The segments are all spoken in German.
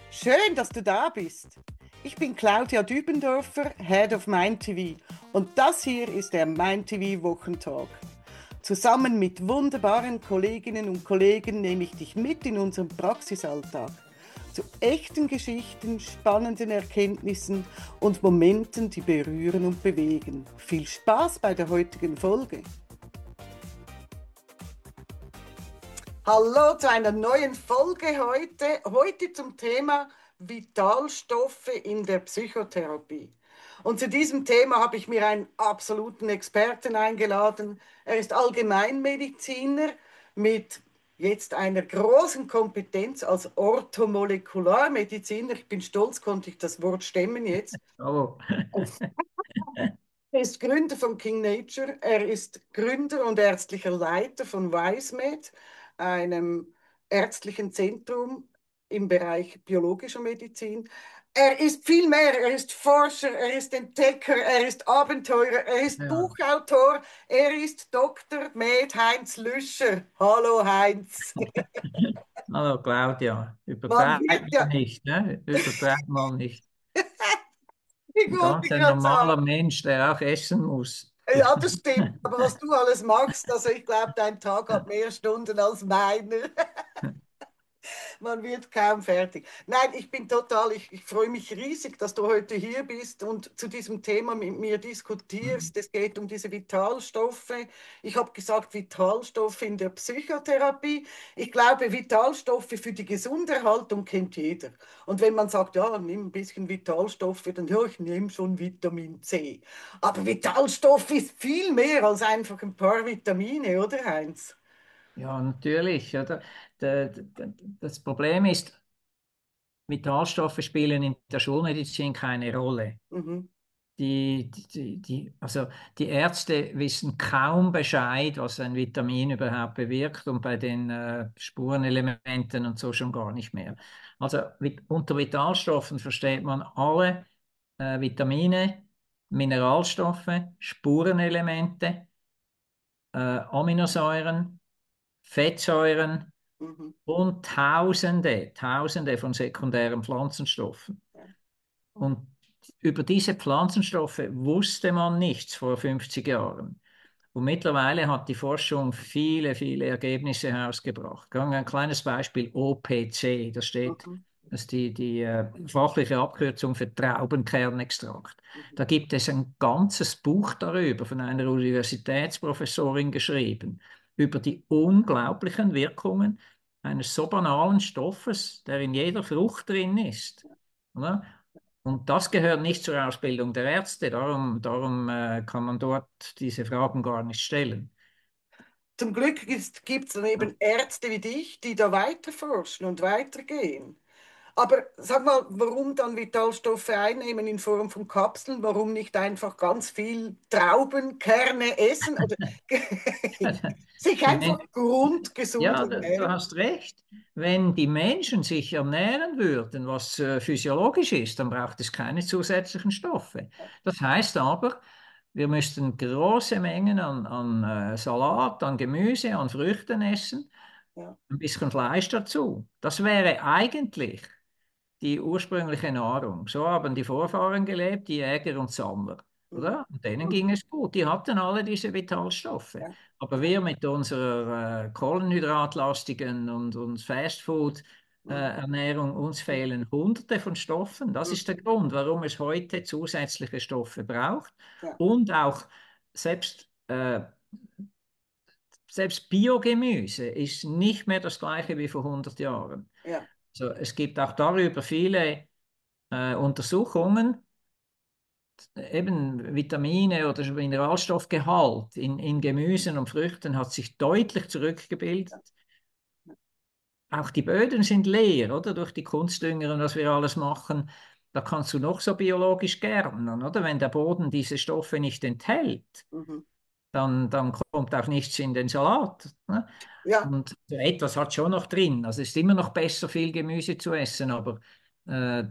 Schön, dass du da bist. Ich bin Claudia Dübendorfer, Head of MindTV und das hier ist der MindTV Wochentalk. Zusammen mit wunderbaren Kolleginnen und Kollegen nehme ich dich mit in unseren Praxisalltag. Zu echten Geschichten, spannenden Erkenntnissen und Momenten, die berühren und bewegen. Viel Spaß bei der heutigen Folge. Hallo zu einer neuen Folge heute. Heute zum Thema Vitalstoffe in der Psychotherapie. Und zu diesem Thema habe ich mir einen absoluten Experten eingeladen. Er ist Allgemeinmediziner mit jetzt einer großen Kompetenz als Orthomolekularmediziner. Ich bin stolz, konnte ich das Wort stemmen jetzt. Oh, Er ist Gründer von King Nature. Er ist Gründer und ärztlicher Leiter von WiseMed, einem ärztlichen Zentrum im Bereich biologischer Medizin. Er ist viel mehr. Er ist Forscher, er ist Entdecker, er ist Abenteurer, er ist ja. Buchautor, er ist Dr. Med Heinz Lüscher. Hallo Heinz. Hallo Claudia, Man übertreib wird mal ja, nicht, ne? Übertreib mal nicht. ich Ein wollte ganz ein gerade normaler sagen, Mensch, der auch essen muss. ja, das stimmt. Aber was du alles machst, also ich glaube, dein Tag hat mehr Stunden als meiner. Man wird kaum fertig. Nein, ich bin total, ich freue mich riesig, dass du heute hier bist und zu diesem Thema mit mir diskutierst. Es geht um diese Vitalstoffe. Ich habe gesagt, Vitalstoffe in der Psychotherapie. Ich glaube, Vitalstoffe für die Gesunderhaltung kennt jeder. Und wenn man sagt, ja, nimm ein bisschen Vitalstoffe, dann ja, ich nehme schon Vitamin C. Aber Vitalstoff ist viel mehr als einfach ein paar Vitamine, oder Heinz? Ja, natürlich, oder? Das Problem ist, Vitalstoffe spielen in der Schulmedizin keine Rolle. Mhm, Also die Ärzte wissen kaum Bescheid, was ein Vitamin überhaupt bewirkt und bei den Spurenelementen und so schon gar nicht mehr. Also unter Vitalstoffen versteht man alle Vitamine, Mineralstoffe, Spurenelemente, Aminosäuren, Fettsäuren mhm, und Tausende von sekundären Pflanzenstoffen. ja, Und über diese Pflanzenstoffe wusste man nichts vor 50 Jahren. Und mittlerweile hat die Forschung viele Ergebnisse herausgebracht. Ein kleines Beispiel OPC, mhm, das ist die fachliche Abkürzung für Traubenkernextrakt. mhm. Da gibt es ein ganzes Buch darüber von einer Universitätsprofessorin geschrieben, über die unglaublichen Wirkungen eines so banalen Stoffes, der in jeder Frucht drin ist. Oder? Und das gehört nicht zur Ausbildung der Ärzte, darum kann man dort diese Fragen gar nicht stellen. Zum Glück gibt es dann eben Ärzte wie dich, die da weiterforschen und weitergehen. Aber sag mal, warum dann Vitalstoffe einnehmen in Form von Kapseln? Warum nicht einfach ganz viel Traubenkerne essen oder sich Die einfach Men grundgesund Ja, du ernähren? hast recht. Wenn die Menschen sich ernähren würden, was physiologisch ist, dann braucht es keine zusätzlichen Stoffe. Das heißt aber, wir müssten große Mengen an Salat, an Gemüse, an Früchten essen, Ja, ein bisschen Fleisch dazu. Das wäre eigentlich die ursprüngliche Nahrung. So haben die Vorfahren gelebt, die Jäger und Sammler, mhm. oder? Und denen ging Mhm. es gut. Die hatten alle diese Vitalstoffe. Ja, Aber wir mit unserer kohlenhydratlastigen und Fastfood mhm. Ernährung, uns fehlen Hunderte von Stoffen. Das ist der Mhm. Grund, warum es heute zusätzliche Stoffe braucht. Ja, Und auch selbst, selbst Biogemüse ist nicht mehr das gleiche wie vor 100 Jahren. ja, Also es gibt auch darüber viele Untersuchungen, eben Vitamine oder Mineralstoffgehalt in Gemüsen und Früchten hat sich deutlich zurückgebildet. Auch die Böden sind leer, oder? Durch die Kunstdünger und was wir alles machen. Da kannst du noch so biologisch gärtnern, oder? Wenn der Boden diese Stoffe nicht enthält, mhm. dann kommt auch nichts in den Salat. Ne? Ja. Und so etwas hat schon noch drin. Also es ist immer noch besser, viel Gemüse zu essen, aber äh,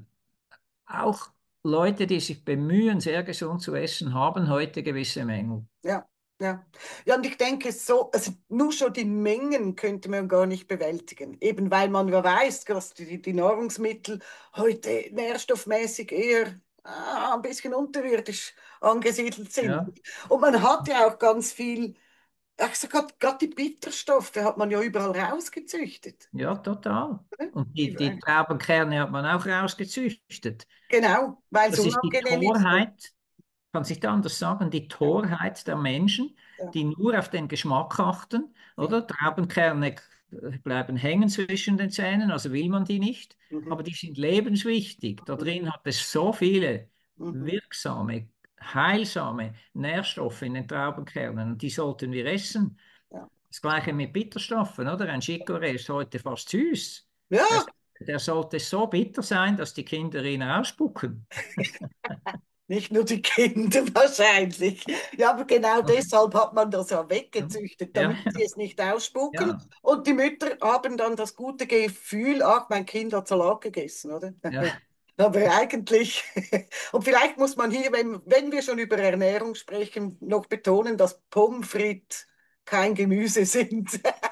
auch Leute, die sich bemühen, sehr gesund zu essen, haben heute gewisse Mängel. Ja. Ja. Ja, und ich denke, so, also nur schon die Mengen könnte man gar nicht bewältigen. Eben weil man ja weiß, dass die Nahrungsmittel heute nährstoffmäßig eher ein bisschen unterirdisch angesiedelt sind. Ja, Und man hat ja auch ganz viel, also gerade die Bitterstoffe hat man ja überall rausgezüchtet. ja, total. Oder? Und die Traubenkerne hat man auch rausgezüchtet. Genau, weil es Das ist die unangenehm ist. Torheit, kann sich da anders sagen, die Ja, Torheit der Menschen, ja, die nur auf den Geschmack achten, ja. oder? Traubenkerne bleiben hängen zwischen den Zähnen, also will man die nicht, aber Mhm, die sind lebenswichtig. Da mhm, drin hat es so viele mhm, wirksame, heilsame Nährstoffe in den Traubenkernen und die sollten wir essen. ja. Das Gleiche mit Bitterstoffen, oder? Ein Chicorée ist heute fast süß. Ja, Der, der sollte so bitter sein, dass die Kinder ihn ausspucken. nicht nur die Kinder wahrscheinlich. Ja, aber genau deshalb hat man das ja Ja, weggezüchtet, ja, damit sie es nicht ausspucken. ja, Und die Mütter haben dann das gute Gefühl, ach, mein Kind hat Salat gegessen, oder? ja. Aber eigentlich, und vielleicht muss man hier, wenn wir schon über Ernährung sprechen, noch betonen, dass Pommes frites kein Gemüse sind.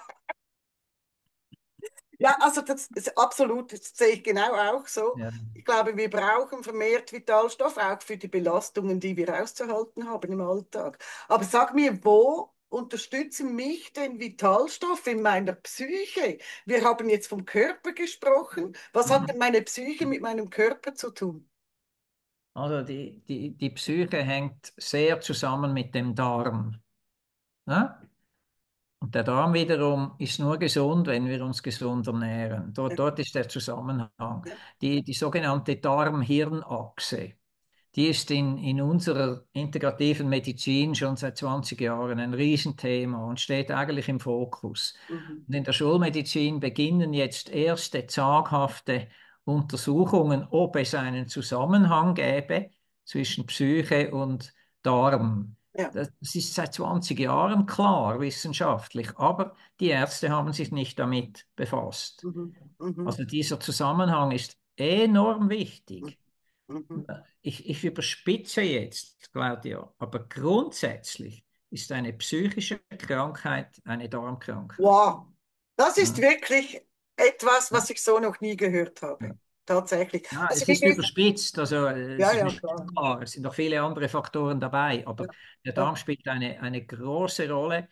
Ja, also das ist absolut, das sehe ich genau auch so. Ja. Ich glaube, wir brauchen vermehrt Vitalstoff, auch für die Belastungen, die wir auszuhalten haben im Alltag. Aber sag mir, wo unterstützen mich denn Vitalstoffe in meiner Psyche? Wir haben jetzt vom Körper gesprochen. Was hat denn Mhm. meine Psyche mit meinem Körper zu tun? Also die Psyche hängt sehr zusammen mit dem Darm. Ne? Und der Darm wiederum ist nur gesund, wenn wir uns gesund ernähren. Dort ist der Zusammenhang. Ja. Die sogenannte Darm-Hirn-Achse. Die ist in unserer integrativen Medizin schon seit 20 Jahren ein Riesenthema und steht eigentlich im Fokus. Mhm. Und in der Schulmedizin beginnen jetzt erste zaghafte Untersuchungen, ob es einen Zusammenhang gäbe zwischen Psyche und Darm. Ja. Das ist seit 20 Jahren klar wissenschaftlich, aber die Ärzte haben sich nicht damit befasst. Mhm. Mhm. Also dieser Zusammenhang ist enorm Mhm. wichtig. Mhm. Ich überspitze jetzt, Claudia, aber grundsätzlich ist eine psychische Krankheit eine Darmkrankheit. Wow, das ist Ja, wirklich etwas, ja. was ich so noch nie gehört Ja. habe. Tatsächlich. Ja, Also es wie ist gesagt, überspitzt, also ja, es ist ja, mir klar. schon klar, es sind noch viele andere Faktoren dabei, Ja, aber der ja. Darm spielt eine große Rolle,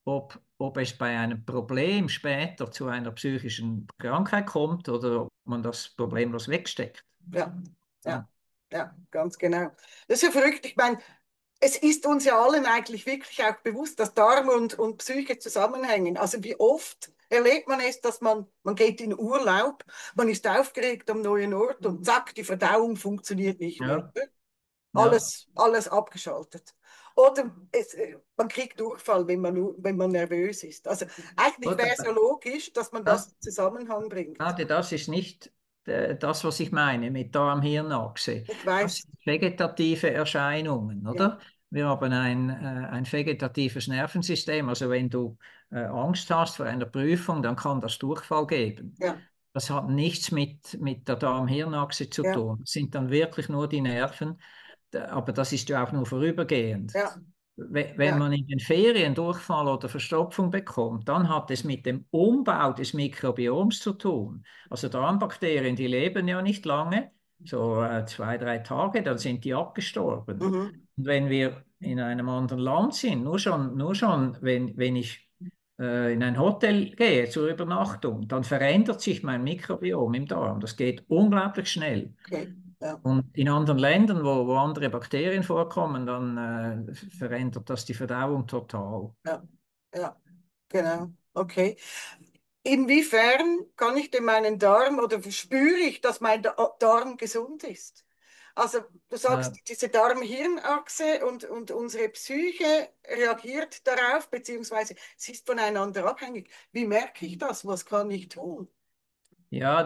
ob es bei einem Problem später zu einer psychischen Krankheit kommt oder ob man das problemlos wegsteckt. Ja, Ja. ja, ja, ganz genau. Das ist ja verrückt. Ich meine, es ist uns ja allen eigentlich wirklich auch bewusst, dass Darm und Psyche zusammenhängen. Also wie oft erlebt man es, dass man geht in Urlaub, man ist aufgeregt am neuen Ort und zack, die Verdauung funktioniert nicht mehr. Ja, ja. Alles abgeschaltet. Oder man kriegt Durchfall, wenn man nervös ist. Also eigentlich Gut, wäre es ja logisch, dass man das das, in Zusammenhang bringt. Warte, das ist nicht das, was ich meine mit Darm-Hirn-Achse. Ich Das weiß, sind vegetative Erscheinungen, ja, oder? Wir haben ein vegetatives Nervensystem. Also wenn du Angst hast vor einer Prüfung, dann kann das Durchfall geben. ja, Das hat nichts mit der Darm-Hirn-Achse zu ja, tun. Das sind dann wirklich nur die Nerven, aber das ist ja auch nur vorübergehend. ja, Wenn ja, man in den Ferien Durchfall oder Verstopfung bekommt, dann hat es mit dem Umbau des Mikrobioms zu tun. Also Darmbakterien, die leben ja nicht lange, so 2, 3 Tage, dann sind die abgestorben. mhm, Und wenn wir in einem anderen Land sind, nur schon wenn ich in ein Hotel gehe zur Übernachtung, dann verändert sich mein Mikrobiom im Darm. Das geht unglaublich schnell. okay, ja, Und in anderen Ländern, wo andere Bakterien vorkommen, dann verändert das die Verdauung total. ja, ja, genau, okay. Inwiefern kann ich denn meinen Darm oder spüre ich, dass mein Darm gesund ist? Also du Äh, sagst, diese Darm-Hirn-Achse und unsere Psyche reagiert darauf, beziehungsweise sie ist voneinander abhängig. Wie merke ich das? Was kann ich tun? ja,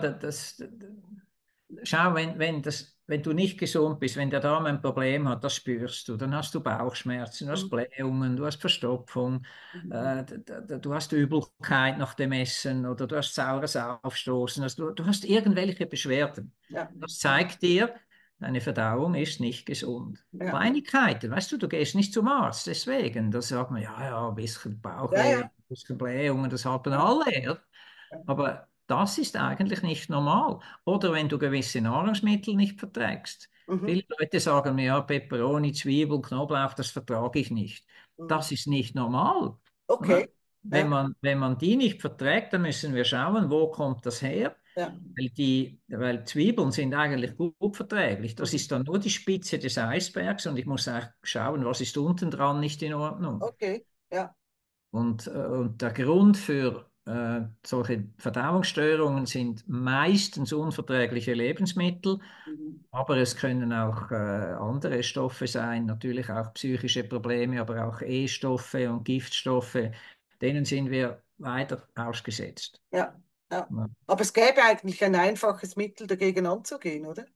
schau, wenn du nicht gesund bist, wenn der Darm ein Problem hat, das spürst du. Dann hast du Bauchschmerzen, du hast Mhm. Blähungen, du hast Verstopfung, Mhm. du hast Übelkeit nach dem Essen oder du hast saures Aufstoßen. Also du hast irgendwelche Beschwerden. Ja, Das zeigt dir, deine Verdauung ist nicht gesund. ja, Kleinigkeiten, weißt du, du gehst nicht zum Arzt, deswegen. Da sagt man, ja, ja, ein bisschen ja, Bauchweh, ein ja, bisschen Blähungen, das haben ja, alle. Ja? ja. Aber das ist eigentlich nicht normal. Oder wenn du gewisse Nahrungsmittel nicht verträgst. Mhm. Viele Leute sagen mir, ja, Peperoni, Zwiebel, Knoblauch, das vertrage ich nicht. Mhm. Das ist nicht normal. Okay, Oder? ja, Wenn man die nicht verträgt, dann müssen wir schauen, wo kommt das her? ja. Weil Zwiebeln sind eigentlich gut verträglich. Das Mhm. ist dann nur die Spitze des Eisbergs und ich muss auch schauen, was ist unten dran nicht in Ordnung. Okay, ja. Und der Grund für solche Verdauungsstörungen sind meistens unverträgliche Lebensmittel, Mhm. aber es können auch andere Stoffe sein, natürlich auch psychische Probleme, aber auch E-Stoffe und Giftstoffe, denen sind wir leider ausgesetzt. Ja, ja. Ja. Aber es gäbe eigentlich ein einfaches Mittel dagegen anzugehen, oder?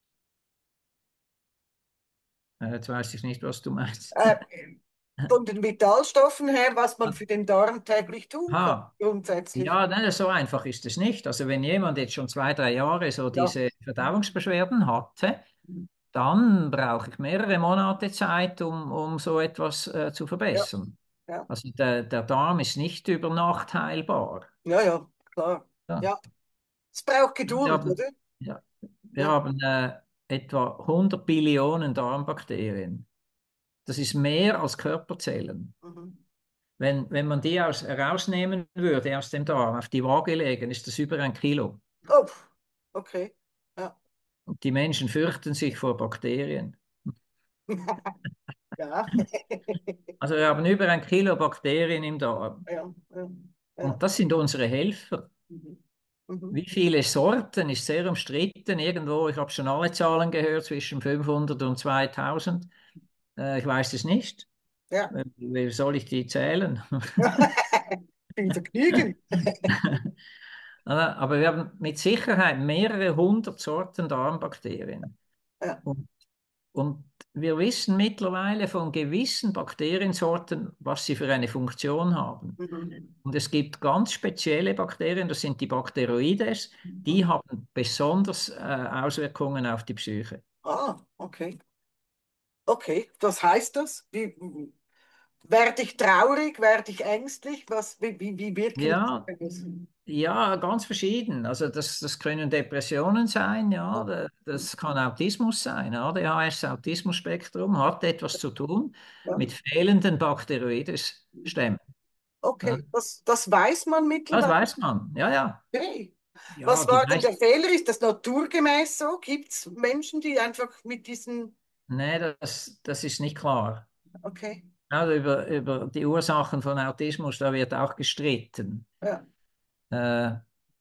Jetzt weiß ich nicht, was du meinst. Äh, von den Vitalstoffen her, was man für den Darm täglich tun kann, Ha, grundsätzlich. ja, nein, so einfach ist es nicht. Also wenn jemand jetzt schon 2, 3 Jahre so Ja. diese Verdauungsbeschwerden hatte, dann brauche ich mehrere Monate Zeit, um so etwas zu Ja, verbessern. ja, Also der Darm ist nicht über Nacht heilbar. ja, ja, klar. Ja. Ja, es braucht Wir Geduld, oder? haben, ja, wir Ja. haben etwa 100 Billionen Darmbakterien. Das ist mehr als Körperzellen. Mhm. Wenn man die herausnehmen würde aus dem Darm, auf die Waage legen, ist das über 1 Kilo. Oh, okay. Ja. Und die Menschen fürchten sich vor Bakterien. Ja. Also wir haben über 1 Kilo Bakterien im Darm. Ja, ja, ja. Und das sind unsere Helfer. Mhm. Mhm. Wie viele Sorten ist sehr umstritten. Irgendwo, ich habe schon alle Zahlen gehört, zwischen 500 und 2000. Ich weiß es nicht. Ja. Wie soll ich die zählen? Viel Vergnügen. Aber wir haben mit Sicherheit mehrere hundert Sorten Darmbakterien. Ja. Und, und wir wissen mittlerweile von gewissen Bakteriensorten, was sie für eine Funktion haben. Mhm. Und es gibt ganz spezielle Bakterien, das sind die Bacteroides, die Mhm. haben besonders Auswirkungen auf die Psyche. Ah, okay. Okay. Was heißt das? Werde ich traurig? Werde ich ängstlich? Wie wirken Ja, das? ja, ganz verschieden. Also das können Depressionen sein, ja, Ja. das kann Autismus sein. ADHS, Autismus-Spektrum, hat etwas zu tun Ja. mit fehlenden Bakteroides-Stämmen. Ja, Okay, das weiß man das mittlerweile. weiß man. Ja, ja. Okay. Ja, Was die war denn der meisten. Fehler? Ist das naturgemäß so? Gibt es Menschen, die einfach mit diesen... Nee, das ist nicht klar. Okay, Also über die Ursachen von Autismus, da wird auch gestritten. ja. Äh,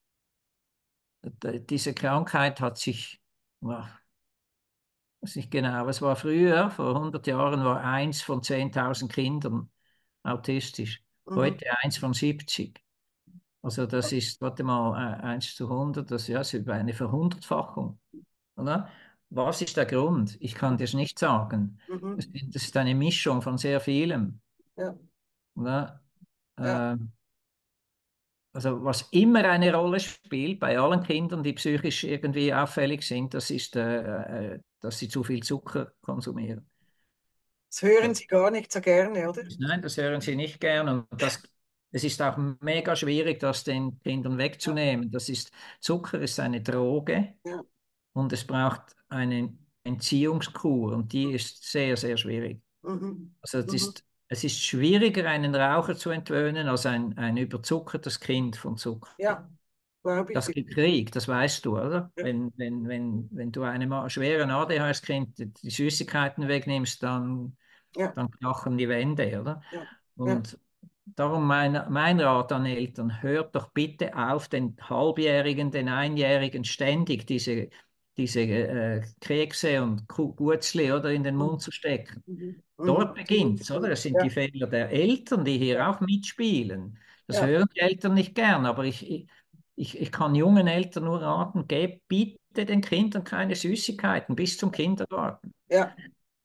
diese Krankheit hat sich, ja, weiß nicht genau, es war früher, vor 100 Jahren, war 1 von 10.000 Kindern autistisch. Mhm. Heute 1 von 70. Also das ist, warte mal, 1 zu 100, das ja, ist über eine Verhundertfachung. Oder? Was ist der Grund? Ich kann dir es nicht sagen. Mhm. Das ist eine Mischung von sehr vielem. Ja, Oder? ja. Äh, also was immer eine Rolle spielt bei allen Kindern, die psychisch irgendwie auffällig sind, das ist, dass sie zu viel Zucker konsumieren. Das hören Das, Sie gar nicht so gerne, oder? nein, das hören sie nicht gern und es ist auch mega schwierig, das den Kindern Ja, wegzunehmen. Zucker ist eine Droge ja. und es braucht eine Entziehungskur und die ist sehr, sehr schwierig. Mhm. Also Mhm. es ist schwieriger, einen Raucher zu entwöhnen, als ein überzuckertes Kind von Zucker. Ja, glaube ich Das dir. gibt Krieg, das weißt du, oder? Ja, Wenn du einem schweren ADHS-Kind die Süßigkeiten wegnimmst, ja, dann krachen die Wände, oder? ja, ja. Und darum mein Rat an Eltern, hört doch bitte auf, den Halbjährigen, den Einjährigen ständig diese Kekse und Gurzli oder in den Mhm. Mund zu stecken. Mhm. Dort Mhm. beginnt's, oder? Es sind die Ja, Fehler der Eltern, die ja, hier auch mitspielen. Das ja, hören die Eltern nicht gern, aber ich kann jungen Eltern nur raten, gebt bitte den Kindern keine Süßigkeiten bis zum Kindergarten. ja.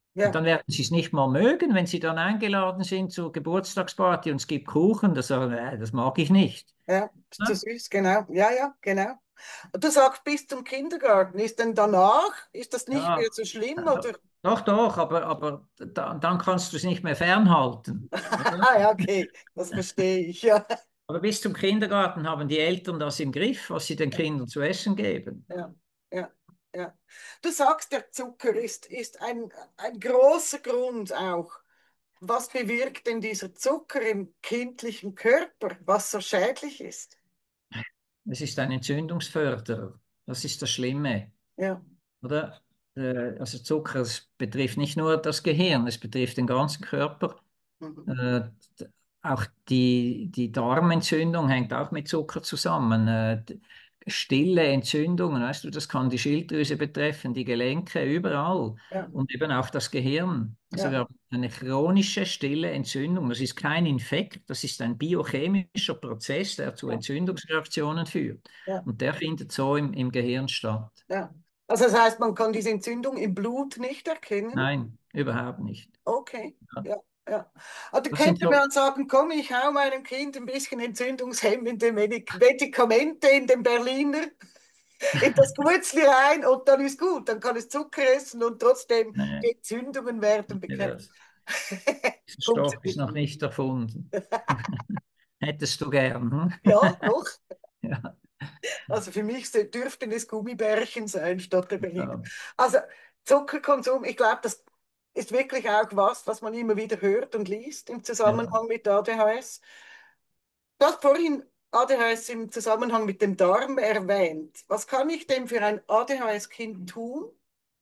Und ja, dann werden sie es nicht mal mögen, wenn sie dann eingeladen sind zur Geburtstagsparty und es gibt Kuchen, das sagen, das mag ich nicht. ja, ist zu Ja, süß, genau. Ja, ja, genau. Und du sagst bis zum Kindergarten. Ist denn danach, ist das nicht mehr ja, so schlimm oder? doch, doch, aber dann kannst du es nicht mehr fernhalten. Oder? Ah, ja, okay, das verstehe ich, ja. Aber bis zum Kindergarten haben die Eltern das im Griff, was sie den Kindern zu essen geben. Ja, ja, ja. Du sagst, der Zucker ist ein großer Grund auch. Was bewirkt denn dieser Zucker im kindlichen Körper, was so schädlich ist? Es ist ein Entzündungsförderer. Das ist das Schlimme, Ja, oder? Also Zucker, es betrifft nicht nur das Gehirn, es betrifft den ganzen Körper. mhm. Äh, Auch die Darmentzündung hängt auch mit Zucker zusammen. Stille Entzündungen, weißt du, das kann die Schilddrüse betreffen, die Gelenke, überall Ja, und eben auch das Gehirn. Also wir ja, haben eine chronische stille Entzündung. Das ist kein Infekt, das ist ein biochemischer Prozess, der zu ja, Entzündungsreaktionen führt. ja, Und der findet so im Gehirn statt. ja. Also das heißt, man kann diese Entzündung im Blut nicht erkennen? Nein, überhaupt nicht. Okay, Ja. ja, ja. Also Das sind könnte man so, sagen, komm, ich hau meinem Kind ein bisschen entzündungshemmende Medikamente in den Berliner, in das Gurzli rein und dann ist gut. Dann kann es Zucker essen und trotzdem die äh, Entzündungen werden bekämpft. dieser Stoff ist Funktioniert noch nicht. nicht erfunden. Hättest du gern. Hm? Ja, doch. Ja, Also für mich dürften es Gummibärchen sein statt der Berliner. ja, Also Zuckerkonsum, ich glaube, das ist wirklich auch was, was man immer wieder hört und liest im ja. Zusammenhang mit ADHS. Du hast vorhin ADHS im Zusammenhang mit dem Darm erwähnt. Was kann ich denn für ein ADHS-Kind tun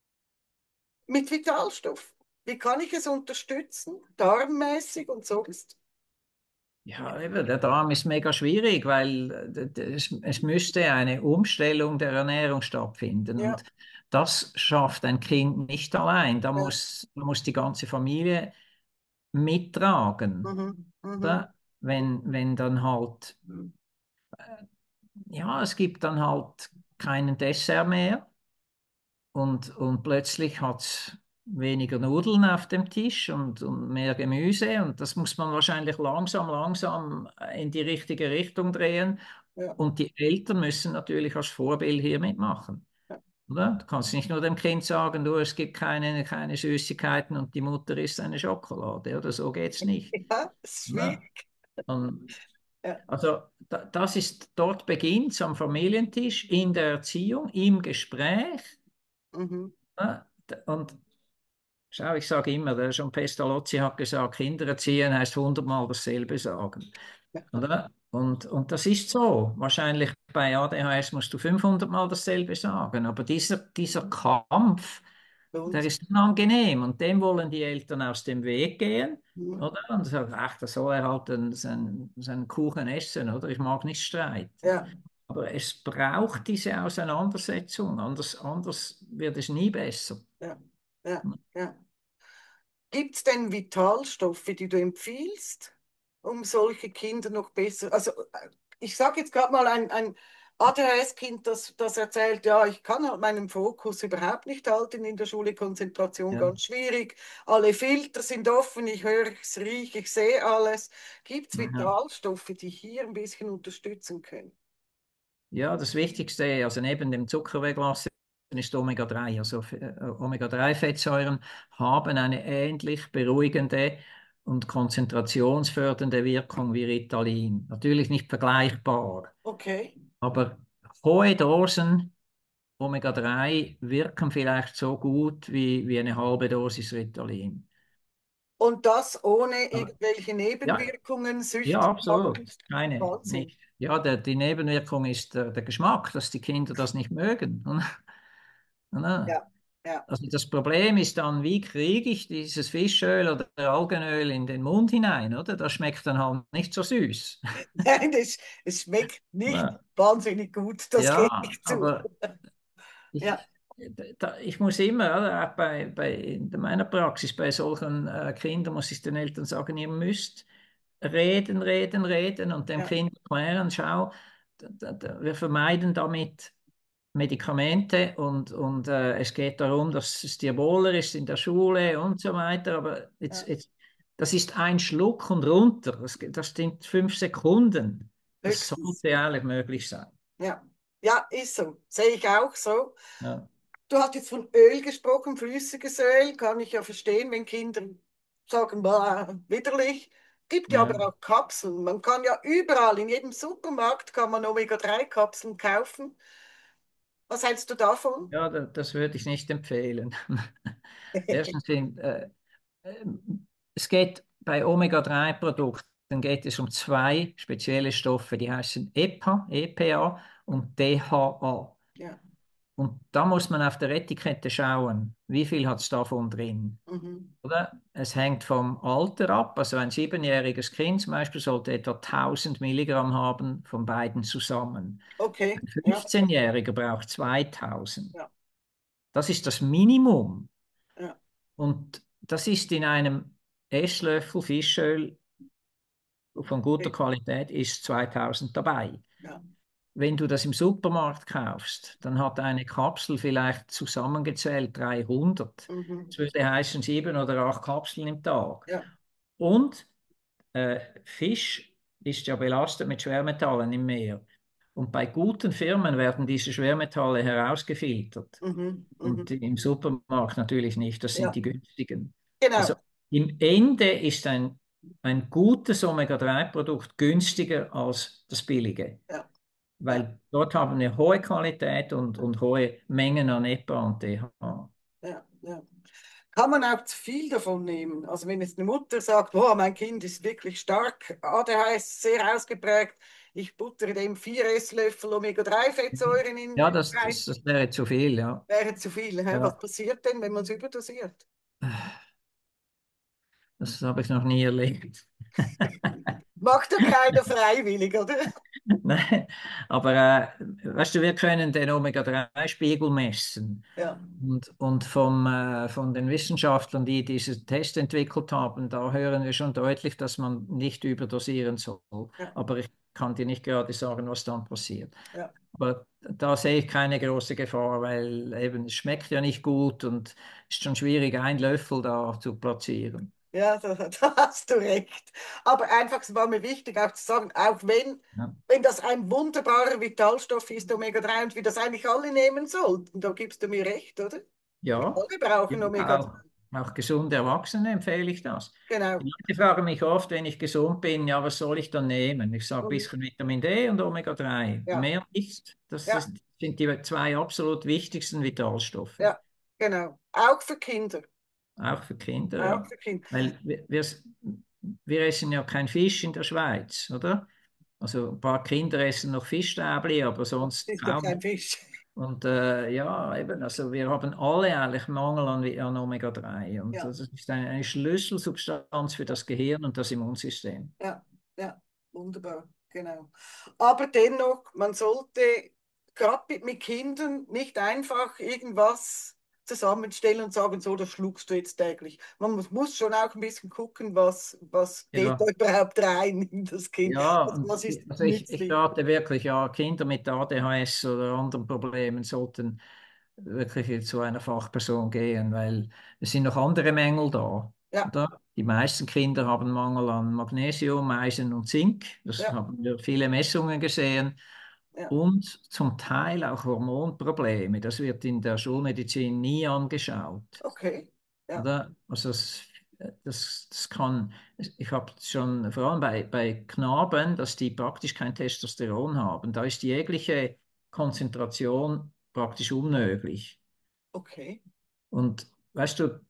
mit Vitalstoff? Wie kann ich es unterstützen, darmmäßig und sonst? Ja, eben, der Darm ist mega schwierig, weil es müsste eine Umstellung der Ernährung stattfinden. Ja, Und das schafft ein Kind nicht allein. ja, Da muss die ganze Familie mittragen. mhm, mhm, Oder? Wenn dann halt, ja, es gibt dann halt keinen Dessert mehr. Und plötzlich hat es weniger Nudeln auf dem Tisch und mehr Gemüse. Und das muss man wahrscheinlich langsam in die richtige Richtung drehen. ja, Und die Eltern müssen natürlich als Vorbild hier mitmachen. ja. Oder? Du kannst nicht nur dem Kind sagen, du, es gibt keine Süßigkeiten und die Mutter isst eine Schokolade. Oder so geht es nicht. Ja, ist Oder? schwierig. Und Ja, also das ist, dort beginnt es am Familientisch, in der Erziehung, im Gespräch. mhm, Ja, und schau, ich sage immer, der John Pestalozzi hat gesagt, Kinder erziehen heißt 100-mal dasselbe sagen. Oder? Und das ist so. Wahrscheinlich bei ADHS musst du 500-mal dasselbe sagen. Aber dieser Kampf, der lohnt sich. ist unangenehm und dem wollen die Eltern aus dem Weg gehen. Mhm. Oder? Und sagen, ach, da soll er halt seinen Kuchen essen, oder? Ich mag nicht streiten. Ja, Aber es braucht diese Auseinandersetzung, anders wird es nie besser. ja, ja, ja. Gibt es denn Vitalstoffe, die du empfiehlst, um solche Kinder noch besser? Also, ich sage jetzt gerade mal ein ADHS-Kind, das erzählt, ja, ich kann halt meinen Fokus überhaupt nicht halten in der Schule, Konzentration Ja. ganz schwierig, alle Filter sind offen, ich höre, ich rieche, ich sehe alles. Gibt es Ja. Vitalstoffe, die hier ein bisschen unterstützen können? Ja, das Wichtigste, also neben dem Zucker weglassen, ist Omega-3. Also Omega-3-Fettsäuren haben eine ähnlich beruhigende und konzentrationsfördernde Wirkung wie Ritalin. Natürlich nicht vergleichbar, Okay. aber hohe Dosen Omega-3 wirken vielleicht so gut wie eine halbe Dosis Ritalin. Und das ohne Aber, irgendwelche ja, Nebenwirkungen, ja, süchtig absolut. machen? Keine, Wahnsinn. nicht. Ja, die Nebenwirkung ist der Geschmack, dass die Kinder das nicht mögen. Ja, ja. Also das Problem ist dann, wie kriege ich dieses Fischöl oder Algenöl in den Mund hinein, oder? Das schmeckt dann halt nicht so süß. Nein, es schmeckt nicht Ja, wahnsinnig gut, das gebe ja, ich zu. aber Ja, ich, ich muss immer, oder? Auch in meiner Praxis, bei solchen Kindern muss ich den Eltern sagen, ihr müsst reden und dem ja, Kind erklären, schau, wir vermeiden damit Medikamente und es geht darum, dass es dir wohler ist in der Schule und so weiter. Aber Ja, das ist ein Schluck und runter. Das sind 5 Sekunden. Das höchstens. sollte eigentlich möglich sein. Ja, ja, ist so. Sehe ich auch so. Ja, Du hast jetzt von Öl gesprochen, flüssiges Öl, kann ich ja verstehen, wenn Kinder sagen, bah, widerlich. Gibt ja ja. aber auch Kapseln. Man kann ja überall, in jedem Supermarkt kann man Omega-3-Kapseln kaufen. Was hältst du davon? Ja, das würde ich nicht empfehlen. Erstens es geht bei Omega-3-Produkten geht es um zwei spezielle Stoffe, die heißen EPA und DHA. Ja. Und da muss man auf der Etikette schauen, wie viel hat es davon drin. Mhm. Oder? Es hängt vom Alter ab. Also ein 7-jähriges Kind zum Beispiel sollte etwa 1000 Milligramm haben von beiden zusammen. Okay, Ein ja, 15-Jähriger braucht 2000. ja, Das ist das Minimum. ja, Und das ist in einem Esslöffel Fischöl von guter okay, Qualität ist 2000 dabei. ja. Wenn du das im Supermarkt kaufst, dann hat eine Kapsel vielleicht zusammengezählt 300. Mhm. Das würde heißen 7 oder 8 Kapseln im Tag. Ja, Und Fisch ist ja belastet mit Schwermetallen im Meer. Und bei guten Firmen werden diese Schwermetalle herausgefiltert. mhm. Und Mhm. im Supermarkt natürlich nicht, das sind Ja, die günstigen. Also genau. im Ende ist ein gutes Omega-3-Produkt günstiger als das billige, Ja, ja, weil dort haben wir hohe Qualität und hohe Mengen an EPA und DHA. ja, ja. Kann man auch zu viel davon nehmen? Also wenn jetzt eine Mutter sagt, boah, mein Kind ist wirklich stark, ADHS sehr ausgeprägt, ich buttere dem 4 Esslöffel Omega-3-Fettsäuren Ja, in das, rein, das, das wäre zu viel, ja. wäre zu viel. Hä? Was Ja, passiert denn, wenn man es überdosiert? das habe ich noch nie erlebt. Macht ja keiner freiwillig, oder? Nein, aber weißt du, wir können den Omega-3-Spiegel messen. Ja, Und von den Wissenschaftlern, die diese Test entwickelt haben, da hören wir schon deutlich, dass man nicht überdosieren soll. ja, Aber ich kann dir nicht gerade sagen, was dann passiert. ja. Aber da sehe ich keine große Gefahr, weil eben es schmeckt ja nicht gut und es ist schon schwierig, einen Löffel da zu platzieren. Ja, da hast du recht. Aber einfach, es war mir wichtig auch zu sagen, auch Ja, wenn das ein wunderbarer Vitalstoff ist, Omega-3, und wir das eigentlich alle nehmen sollten, da gibst du mir recht, oder? Wir ja, alle brauchen ja, Omega-3. auch gesunde Erwachsene empfehle ich das. Die Genau. Leute fragen mich oft, wenn ich gesund bin, ja, was soll ich dann nehmen? Ich sage, ein Mhm. bisschen Vitamin D und Omega-3. Ja, Mehr nicht. ja, Sind die zwei absolut wichtigsten Vitalstoffe. ja, genau. Auch für Kinder. Auch für Kinder, Auch ja. für Kinder. Weil wir essen ja kein Fisch in der Schweiz, oder? Also ein paar Kinder essen noch Fischstäbli, aber Das sonst ist ja kaum. kein Fisch. Und ja, eben, also wir haben alle eigentlich Mangel an Omega-3. Und Ja, das ist eine Schlüsselsubstanz für das Gehirn und das Immunsystem. ja, ja, wunderbar, genau. Aber dennoch, man sollte gerade mit Kindern nicht einfach irgendwas zusammenstellen und sagen, so, das schluckst du jetzt täglich. Man muss schon auch ein bisschen gucken, was geht da Ja, überhaupt rein in das Kind. ja, Also, und was ist also ich nützlich? rate wirklich, ja, Kinder mit ADHS oder anderen Problemen sollten wirklich zu einer Fachperson gehen, weil es sind noch andere Mängel da, Ja, oder? Die meisten Kinder haben Mangel an Magnesium, Eisen und Zink. Das ja, haben wir viele Messungen gesehen. ja, Und zum Teil auch Hormonprobleme. Das wird in der Schulmedizin nie angeschaut. okay. Ja, Oder? Also das kann, ich habe schon vor allem bei Knaben, dass die praktisch kein Testosteron haben. Da ist jegliche Konzentration praktisch unmöglich. okay. Und weißt du,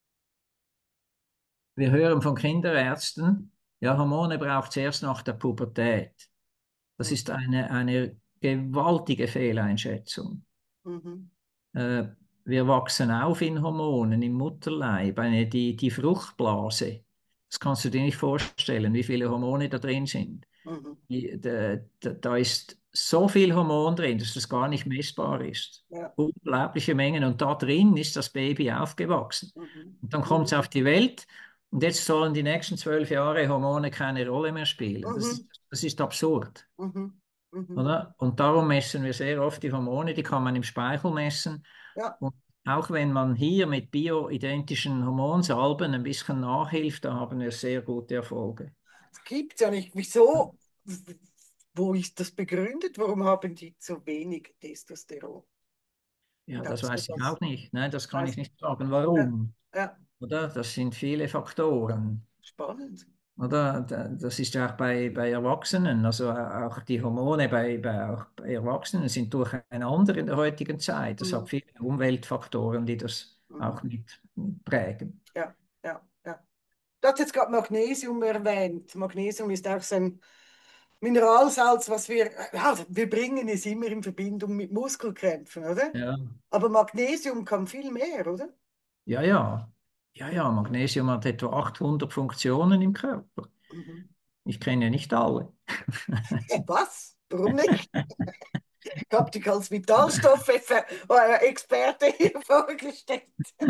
wir hören von Kinderärzten, ja, Hormone braucht es erst nach der Pubertät. Das Mhm. ist eine gewaltige Fehleinschätzung. Mhm. Äh, Wir wachsen auf in Hormonen im Mutterleib, die Fruchtblase. Das kannst du dir nicht vorstellen, wie viele Hormone da drin sind. Mhm. Da ist so viel Hormon drin, dass das gar nicht messbar ist. Ja. Unglaubliche Mengen. Und da drin ist das Baby aufgewachsen. Mhm. Und dann kommt es Mhm. auf die Welt und jetzt sollen die nächsten 12 Jahre Hormone keine Rolle mehr spielen. Mhm. Das ist absurd. Mhm. Mhm. oder? Und darum messen wir sehr oft die Hormone, die kann man im Speichel messen. Ja, Und auch wenn man hier mit bioidentischen Hormonsalben ein bisschen nachhilft, da haben wir sehr gute Erfolge. es gibt es ja nicht. Wieso? Wo ist das begründet? Warum haben die zu wenig Testosteron? Ja, das Weißt du weiß ich das? auch nicht. Ne? Das kann ich Weißt, nicht sagen. ja, Warum? ja, Oder? Das sind viele Faktoren. spannend. Oder das ist ja auch bei Erwachsenen, also auch die Hormone auch bei Erwachsenen sind durcheinander in der heutigen Zeit. Das hat Mhm. viele Umweltfaktoren, die das Mhm. auch mit prägen. Ja, ja, ja. Du hast jetzt gerade Magnesium erwähnt. Magnesium ist auch so ein Mineralsalz, was ja, wir bringen es immer in Verbindung mit Muskelkrämpfen, oder? Ja, Aber Magnesium kann viel mehr, oder? ja, ja. Ja, ja, Magnesium hat etwa 800 Funktionen im Körper. Mhm. Ich kenne ja nicht alle. Was? Warum nicht? Ich habe dich als Vitalstoffe-Experte hier vorgestellt.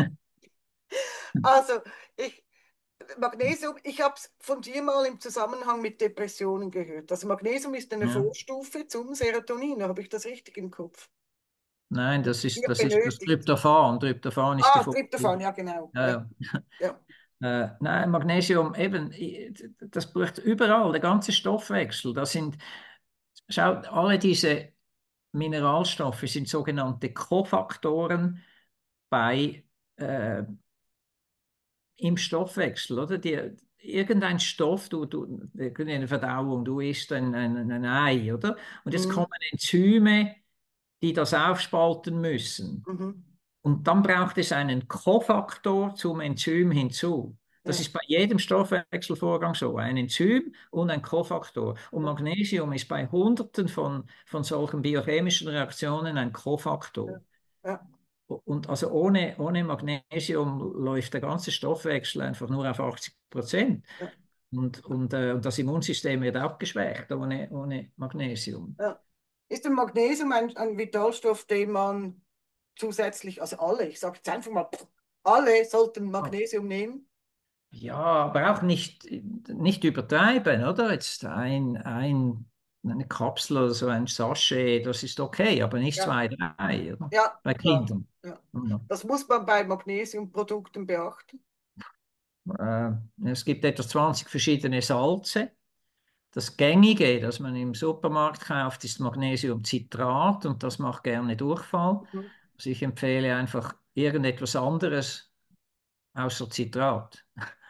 Also, ich, Magnesium, ich habe es von dir mal im Zusammenhang mit Depressionen gehört. Also Magnesium ist eine Ja. Vorstufe zum Serotonin. Habe ich das richtig im Kopf? Nein, Hier das ist das benötigt. Tryptophan. Tryptophan ist die Ah, Vorstufe. Tryptophan, ja genau. Ja, Ja, ja. ja. Nein, Magnesium, eben, das braucht überall, der ganze Stoffwechsel. Schaut, alle diese Mineralstoffe sind sogenannte Kofaktoren bei, äh, im Stoffwechsel, oder? Irgendein Stoff, irgendeine Verdauung, du isst ein Ei, oder? Und jetzt kommen Mhm. Enzyme, die das aufspalten müssen. Mhm. Und dann braucht es einen Kofaktor zum Enzym hinzu. Das Ja. ist bei jedem Stoffwechselvorgang so, ein Enzym und ein Kofaktor. Und Ja. Magnesium ist bei Hunderten von solchen biochemischen Reaktionen ein Ja. Kofaktor. Ja. Und also ohne Magnesium läuft der ganze Stoffwechsel einfach nur auf 80%. Ja. Und das Immunsystem wird auch geschwächt ohne Magnesium. Ja. Ist denn Magnesium ein Vitalstoff, den man zusätzlich, also alle, ich sage jetzt einfach mal, alle sollten Magnesium nehmen? Ja, aber auch nicht übertreiben, oder? Jetzt eine Kapsel oder so ein Sachet, das ist okay, aber nicht Ja, zwei, drei, oder? ja, Bei klar. Kindern. Ja. Ja. Das muss man bei Magnesiumprodukten beachten. Äh, Es gibt etwa 20 verschiedene Salze. Das Gängige, das man im Supermarkt kauft, ist Magnesiumcitrat und das macht gerne Durchfall. Mhm. Also ich empfehle einfach irgendetwas anderes außer Zitrat.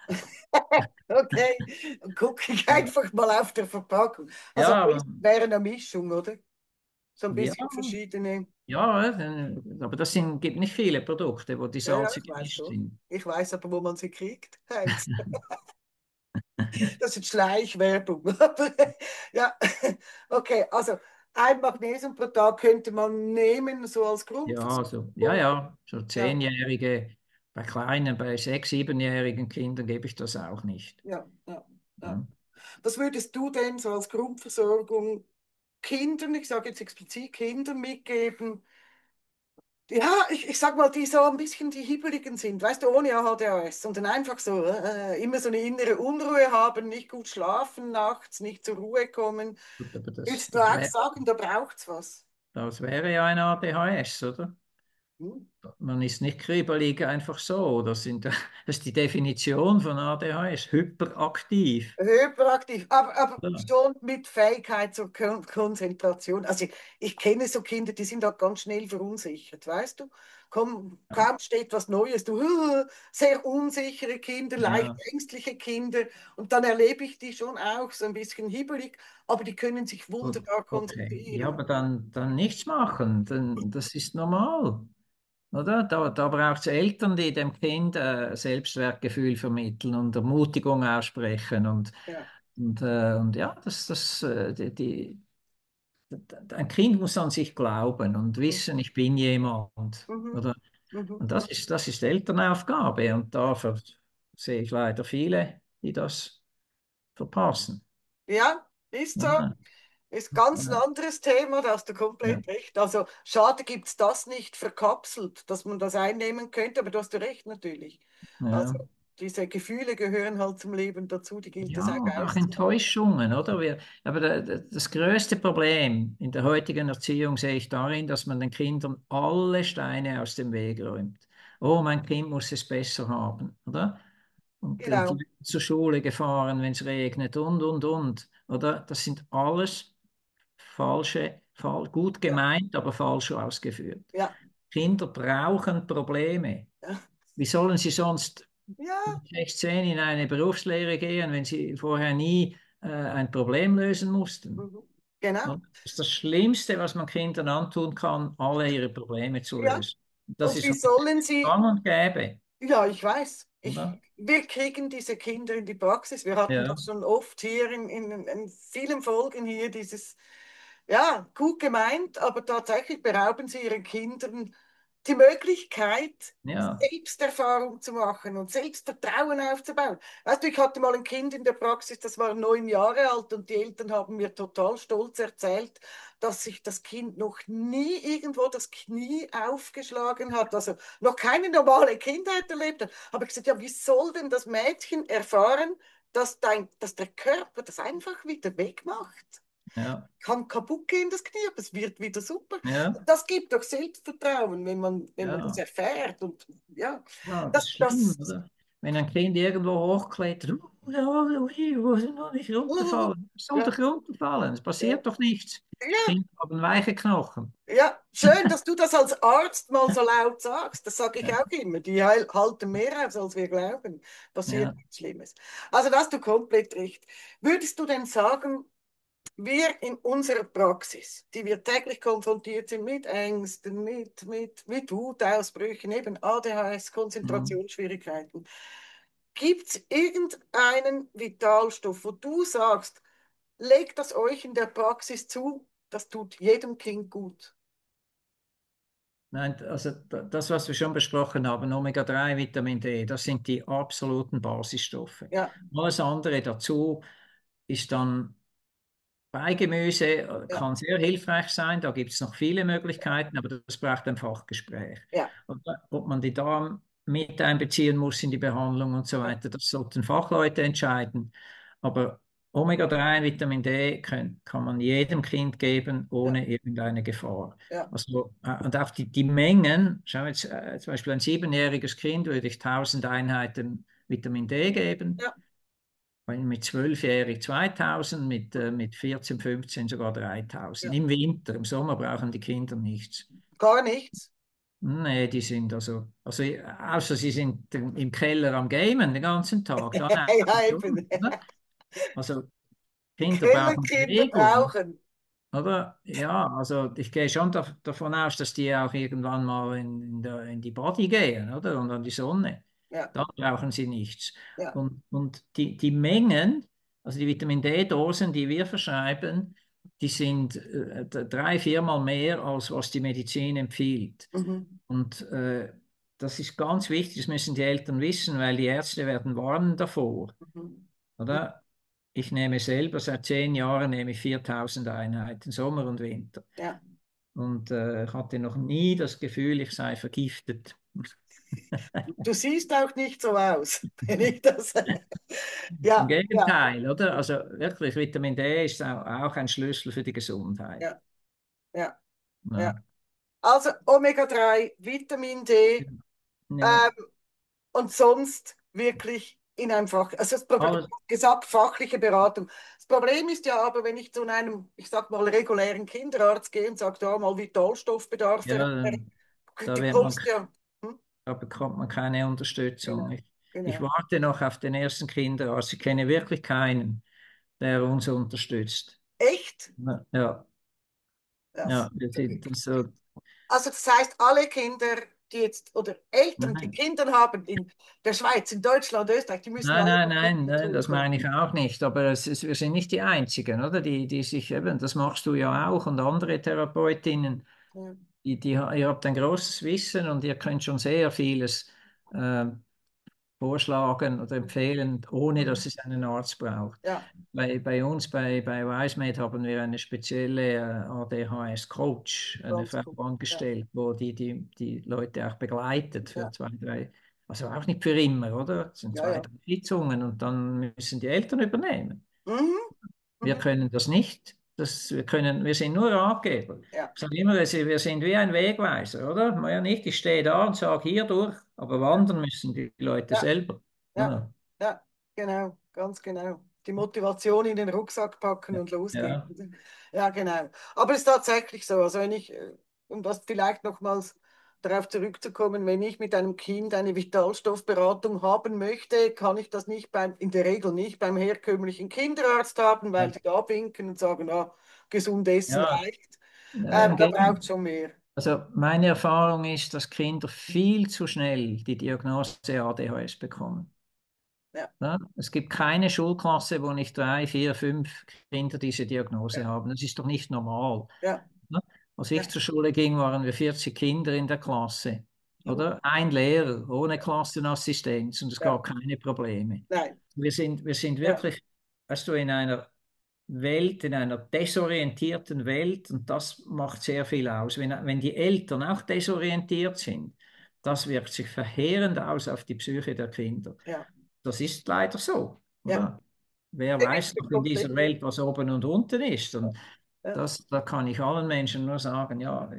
Okay, dann gucke ich Ja, einfach mal auf der Verpackung. Also ja, wäre eine Mischung, oder? So ein ja, bisschen verschiedene. ja, aber gibt nicht viele Produkte, wo die Ja, ja, Salze ich weiß gemischt schon. sind. Ich weiß aber, wo man sie kriegt, Heinz. Das ist Schleichwerbung. Aber, ja, okay, also ein Magnesium pro Tag könnte man nehmen, so als Grundversorgung. So Ja, Zehnjährige, bei kleinen, bei 6-, 7-jährigen Kindern gebe ich das auch nicht. ja, ja, ja. Ja. Was würdest du denn so als Grundversorgung Kindern, ich sage jetzt explizit Kindern mitgeben? Ja, ich sag mal, die so ein bisschen die Hibbeligen sind, weißt du, ohne ADHS und dann einfach so immer so eine innere Unruhe haben, nicht gut schlafen nachts, nicht zur Ruhe kommen. Gut, aber Würdest du auch sagen, da braucht's was? das wäre ja ein ADHS, oder? Hm? Man ist nicht kribbelig einfach so. Das ist die Definition von ADHS, hyperaktiv. Hyperaktiv, aber Ja. schon mit Fähigkeit zur Konzentration. Also ich kenne so Kinder, die sind da ganz schnell verunsichert, weißt du? Kaum steht was Neues, du sehr unsichere Kinder, leicht Ja, ängstliche Kinder und dann erlebe ich die schon auch so ein bisschen hibbelig, aber die können sich gut, wunderbar okay. Ja, konzentrieren. aber dann nichts machen, das ist normal, oder? Da braucht es Eltern, die dem Kind Selbstwertgefühl vermitteln und Ermutigung aussprechen Ja. und ja, ein Kind muss an sich glauben und wissen, ich bin jemand, Mhm. oder? Mhm. Und das ist Elternaufgabe und sehe ich leider viele, die das verpassen. Ja, ist so. Ja, Ist ganz ein ja, anderes Thema, da hast du ja. komplett recht. Also schade gibt es das nicht verkapselt, dass man das einnehmen könnte, aber du hast recht natürlich. Also Ja. diese Gefühle gehören halt zum Leben dazu, die gilt Ja, es auch und auch auszuhalten. Enttäuschungen, oder? Aber das größte Problem in der heutigen Erziehung sehe ich darin, dass man den Kindern alle Steine aus dem Weg räumt. Oh, mein Kind muss es besser haben, oder? Und die Genau, werden zur Schule gefahren, wenn es regnet und, oder? Das sind alles gut ja, gemeint, aber falsch ausgeführt. ja, Kinder brauchen Probleme. ja, Wie sollen sie sonst ja, mit 16 in eine Berufslehre gehen, wenn sie vorher nie ein Problem lösen mussten? mhm. Genau. Und das ist das Schlimmste, was man Kindern antun kann, alle ihre Probleme zu Ja, lösen. Das und ist wie heute sollen sie, gang und gäbe, ja, ich weiß, oder? wir kriegen diese Kinder in die Praxis. Wir hatten Ja, das schon oft hier in vielen Folgen hier, dieses, ja, gut gemeint, aber tatsächlich berauben sie ihren Kindern die Möglichkeit, ja, Selbsterfahrung zu machen und Selbstvertrauen aufzubauen. Weißt du, ich hatte mal ein Kind in der Praxis, das war 9 Jahre alt und die Eltern haben mir total stolz erzählt, dass sich das Kind noch nie irgendwo das Knie aufgeschlagen hat, also noch keine normale Kindheit erlebt hat. Habe ich gesagt, ja, wie soll denn das Mädchen erfahren, dass der Körper das einfach wieder wegmacht? ja, Kann kaputt gehen, das Knie, aber es wird wieder super. ja, Das gibt doch Selbstvertrauen, wenn man das ja. erfährt. Und ja, Ja, das das, ist schlimm, das, oder? Wenn ein Kind irgendwo hochklettert, ja, ui, wo sind noch nicht runterfallen? Es soll ja, doch runterfallen, es ja, passiert doch nichts. ja, Kinder haben weiche Knochen. ja, schön, dass du das als Arzt mal so laut sagst. Das sage ich Ja, auch immer. Die halten mehr aus, als wir glauben. Passiert ja. nichts Schlimmes. Also, da hast du komplett recht. Würdest du denn sagen, wir in unserer Praxis, die wir täglich konfrontiert sind mit Ängsten, mit Wutausbrüchen, eben ADHS, Hm. Konzentrationsschwierigkeiten, gibt es irgendeinen Vitalstoff, wo du sagst, legt das euch in der Praxis zu, das tut jedem Kind gut? Nein, also das, was wir schon besprochen haben, Omega-3, Vitamin D, das sind die absoluten Basisstoffe. Ja, Alles andere dazu ist dann Beigemüse ja, kann sehr hilfreich sein, da gibt es noch viele Möglichkeiten, aber das braucht ein Fachgespräch. ja, Und ob man die Darm mit einbeziehen muss in die Behandlung und so ja, weiter, das sollten Fachleute entscheiden. Aber Omega-3 Vitamin D kann man jedem Kind geben, ja, ohne irgendeine Gefahr. ja, Also, und auch die Mengen, schau jetzt, zum Beispiel ein 7-jähriges Kind würde ich 1000 Einheiten Vitamin D geben. ja, Mit 12-jährig 2000, mit 14, 15 sogar ja. 3000. Im Winter, im Sommer brauchen die Kinder nichts. Gar nichts. Nee, die sind also außer sie sind im Keller am Gamen den ganzen Tag, dann Ja, schon, eben. oder? Also Kinder brauchen Kellerkinder Bewegung. brauchen. Oder? Ja, also ich gehe schon davon aus, dass die auch irgendwann mal in die Body gehen, oder? Und an die Sonne. Ja, Da brauchen sie nichts. ja. Und die Mengen, also die Vitamin D-Dosen, die wir verschreiben, die sind 3, 4 Mal mehr, als was die Medizin empfiehlt. Mhm. Und das ist ganz wichtig, das müssen die Eltern wissen, weil die Ärzte werden warnen davor. Mhm. Oder? Ich nehme selber seit 10 Jahren nehme ich 4000 Einheiten, Sommer und Winter. Ja. Und hatte noch nie das Gefühl, ich sei vergiftet. Du siehst auch nicht so aus, wenn ich das. Im Ja, ja, Gegenteil, oder? Also wirklich, Vitamin D ist auch ein Schlüssel für die Gesundheit. ja, ja, ja. Ja, Also Omega-3, Vitamin D ja. ähm, und sonst wirklich in einfach, also du Alles, hast gesagt, fachliche Beratung. Das Problem ist ja aber, wenn ich zu einem, ich sag mal, regulären Kinderarzt gehe und sage, da mal Vitalstoffbedarf ja, da die wird man, kommst ja. Hm? da bekommt man keine Unterstützung. Genau, Ich genau. warte noch auf den ersten Kinderarzt. Ich kenne wirklich keinen, der uns unterstützt. Echt? Ja, Das ja, ist verrückt. das so. Also das heißt, alle Kinder, die jetzt, oder Eltern, die Nein, Kinder haben in der Schweiz, in Deutschland, Österreich, die müssen alle nein, dazu das meine kommen. ich auch nicht. Aber wir sind nicht die Einzigen, oder? Die sich eben, das machst du ja auch und andere Therapeutinnen, Ja, ihr habt ein großes Wissen und ihr könnt schon sehr vieles äh, vorschlagen oder empfehlen, ohne dass es einen Arzt braucht. ja, Bei uns, bei WiseMed, haben wir eine spezielle ADHS-Coach, eine ganz Frau gut. Ja, angestellt, wo die Leute auch begleitet für ja, 2, 3. Also auch nicht für immer, oder? Das sind Ja, zwei, ja. drei Sitzungen und dann müssen die Eltern übernehmen. Mhm. Wir Mhm. können das nicht. Wir sind nur Ratgeber. Ja, Ich sage immer, wir sind wie ein Wegweiser, oder? Man ja nicht, ich stehe da und sage hier durch, aber ja, wandern müssen die Leute ja, selber. ja, Ja, ja, genau, ganz genau. Die Motivation in den Rucksack packen und losgehen. ja, Ja, genau. Aber es ist tatsächlich so. Also wenn ich, um das vielleicht nochmals darauf zurückzukommen, wenn ich mit einem Kind eine Vitalstoffberatung haben möchte, kann ich das nicht in der Regel nicht beim herkömmlichen Kinderarzt haben, weil ja, die da winken und sagen, ah, gesund essen ja, reicht. im Da braucht Gegenteil. es schon mehr. Also meine Erfahrung ist, dass Kinder viel zu schnell die Diagnose ADHS bekommen. Ja, Ja, es gibt keine Schulklasse, wo nicht drei, vier, fünf Kinder diese ja, Diagnose haben. Das ist doch nicht normal. ja, Ja? Als ja. ich zur Schule ging, waren wir 40 Kinder in der Klasse. Mhm. Oder? Ein Lehrer ohne Klassenassistenz und es Ja, gab keine Probleme. nein, Wir sind ja, wirklich, weißt du, in einer Welt, in einer desorientierten Welt und das macht sehr viel aus. Wenn die Eltern auch desorientiert sind, das wirkt sich verheerend aus auf die Psyche der Kinder. ja, Das ist leider so, ja. oder? Wer Gebe ich weiß dir doch in komplett dieser recht. Welt, was oben und unten ist? Und Ja. da kann ich allen Menschen nur sagen, ja,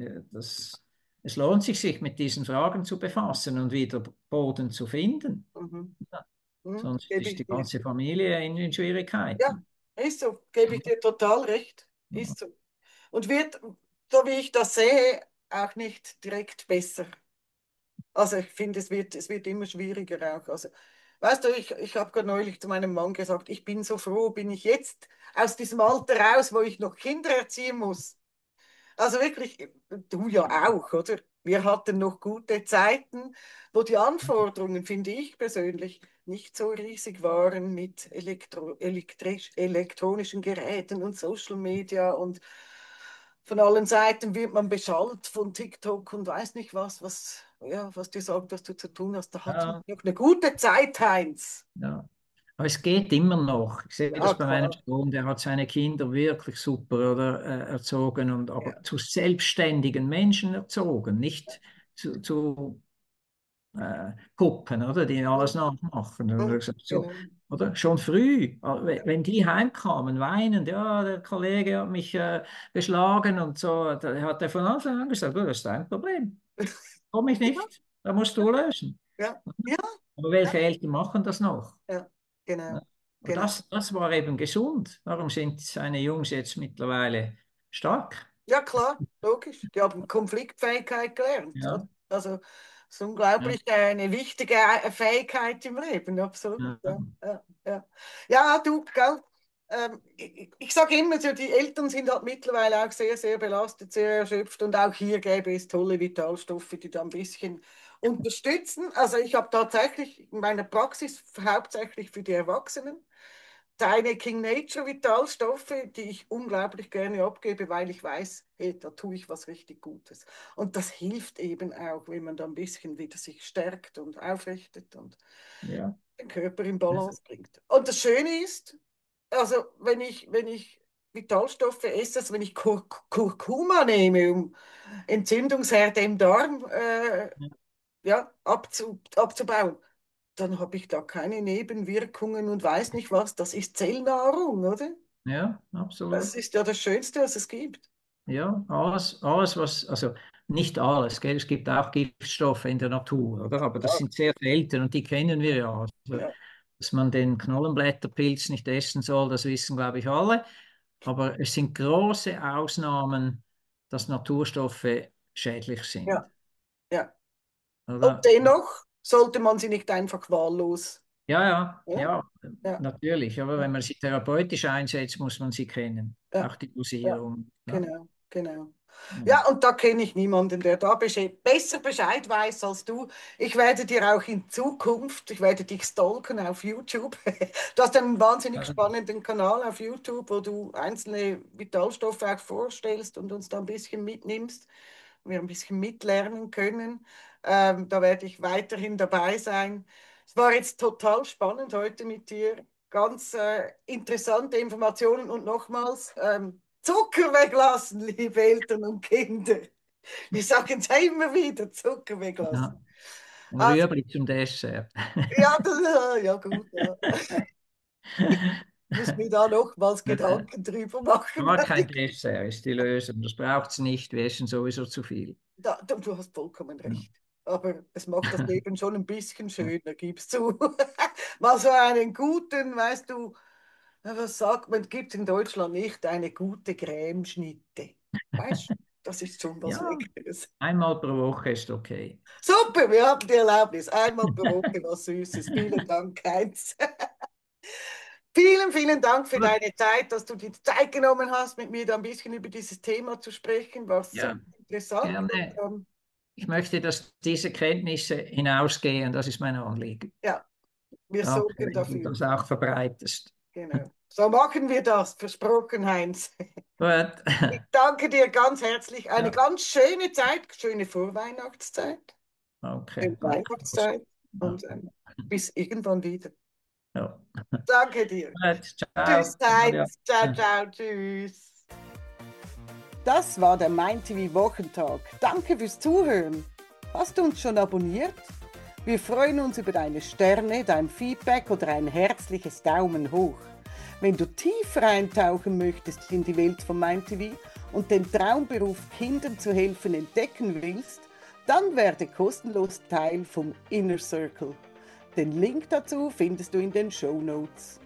es lohnt sich mit diesen Fragen zu befassen und wieder Boden zu finden. Mhm. Ja, Mhm. sonst Gebe ist ich die dir. ganze Familie in Ja, Schwierigkeiten. ist so. Gebe ich dir total recht. Ja, Ist so. Und wird, so wie ich das sehe, auch nicht direkt besser. Also ich finde, es wird immer schwieriger auch. Also, weißt du, ich habe gerade neulich zu meinem Mann gesagt, ich bin so froh, bin ich jetzt aus diesem Alter raus, wo ich noch Kinder erziehen muss. Also wirklich, du ja auch, oder? Wir hatten noch gute Zeiten, wo die Anforderungen, finde ich persönlich, nicht so riesig waren mit elektronischen Geräten und Social Media und von allen Seiten wird man beschallt von TikTok und weiß nicht was dir sagt, was du zu tun hast. Da hatten ja, wir noch eine gute Zeit, Heinz. ja. Aber es geht immer noch. Ich sehe Ja, das bei meinem klar. Sohn, der hat seine Kinder wirklich super oder, erzogen und Ja, aber zu selbstständigen Menschen erzogen, nicht zu Puppen, oder, die alles mhm. nachmachen. Und er hat Mhm. gesagt, so, Genau. oder? Schon früh, Ja. wenn die heimkamen, weinend, ja, der Kollege hat mich geschlagen und so, da hat er von Anfang an gesagt, oh, das ist dein Problem, komme ich nicht, da musst du lösen. Ja, ja, Aber ja, welche Eltern machen das noch? ja, Ja. genau, Und genau. das war eben gesund. Darum sind seine Jungs jetzt mittlerweile stark. Ja, klar, logisch. Die haben Konfliktfähigkeit gelernt. Oder? Ja, Also, es ist ja, unglaublich eine wichtige Fähigkeit im Leben, absolut. ja, Ja, ja, ja. Ja, du, gell, ich sage immer so, die Eltern sind halt mittlerweile auch sehr, sehr belastet, sehr erschöpft und auch hier gäbe es tolle Vitalstoffe, die da ein bisschen unterstützen. Also ich habe tatsächlich in meiner Praxis hauptsächlich für die Erwachsenen deine King Nature Vitalstoffe, die ich unglaublich gerne abgebe, weil ich weiß, hey, da tue ich was richtig Gutes. Und das hilft eben auch, wenn man da ein bisschen wieder sich stärkt und aufrichtet und ja. den Körper in Das, Balance bringt. Und das Schöne ist, also wenn ich Vitalstoffe esse, also wenn ich Kurkuma nehme, um Entzündungsherde im Darm ja, abzubauen, dann habe ich da keine Nebenwirkungen und weiß nicht was. Das ist Zellnahrung, oder? ja, Das absolut. ist ja das Schönste, was es gibt. Ja, also nicht alles, gell? Es gibt auch Giftstoffe in der Natur, oder? Aber das Ja, sind sehr selten und die kennen wir ja. Also, ja, dass man den Knollenblätterpilz nicht essen soll, das wissen, glaube ich, alle. Aber es sind große Ausnahmen, dass Naturstoffe schädlich sind, ja, ja. Und oder? dennoch sollte man sie nicht einfach wahllos. Ja, ja, Ja, ja, ja, natürlich. Aber ja, wenn man sie therapeutisch einsetzt, muss man sie kennen. ja, Auch die ja, Dosierung. Ja, genau, genau. ja. Ja, und da kenne ich niemanden, der da besser Bescheid weiß als du. Ich werde dir auch in Zukunft, ich werde dich stalken auf YouTube. Du hast einen wahnsinnig spannenden Kanal auf YouTube, wo du einzelne Vitalstoffe auch vorstellst und uns da ein bisschen mitnimmst, wir ein bisschen mitlernen können. Da werde ich weiterhin dabei sein. Es war jetzt total spannend heute mit dir. Ganz interessante Informationen und nochmals Zucker weglassen, liebe Eltern und Kinder. Wir sagen es ja immer wieder, Zucker weglassen. Ja. Ein Also, Rüebli zum Dessert. ja, ja gut. Ja. Ich muss mir da nochmals Gedanken drüber machen. Gar kein Dessert ist die Lösung. Das braucht es nicht. Wir essen sowieso zu viel. Du hast vollkommen Ja. recht. Aber es macht das Leben schon ein bisschen schöner, gibst du. Mal so einen guten, weißt du, was sagt man, gibt in Deutschland nicht eine gute Cremeschnitte. Weißt du, das ist schon was Ja, Leckeres. einmal pro Woche ist okay. Super, wir haben die Erlaubnis. Einmal pro Woche was Süßes. Vielen Dank, Heinz. Vielen, vielen Dank für Gut, deine Zeit, dass du die Zeit genommen hast, mit mir da ein bisschen über dieses Thema zu sprechen. War sehr ja, interessant. gerne. Und, Ich möchte, dass diese Kenntnisse hinausgehen. Das ist mein Anliegen. ja, wir Danke, sorgen wenn du dafür. das auch verbreitest. Genau. So machen wir das. Versprochen, Heinz. Gut. Ich danke dir ganz herzlich. Eine Ja, ganz schöne Zeit, schöne Vorweihnachtszeit, okay, schöne gut. Weihnachtszeit Ja, und bis irgendwann wieder. ja. Danke dir. Gut, Tschüss, ciao. Ade. Heinz. Ciao, ciao, tschüss. Das war der Mein TV Wochentag. Danke fürs Zuhören. Hast du uns schon abonniert? Wir freuen uns über deine Sterne, dein Feedback oder ein herzliches Daumen hoch. Wenn du tiefer eintauchen möchtest in die Welt von Mein TV und den Traumberuf Kindern zu helfen entdecken willst, dann werde kostenlos Teil vom Inner Circle. Den Link dazu findest du in den Shownotes.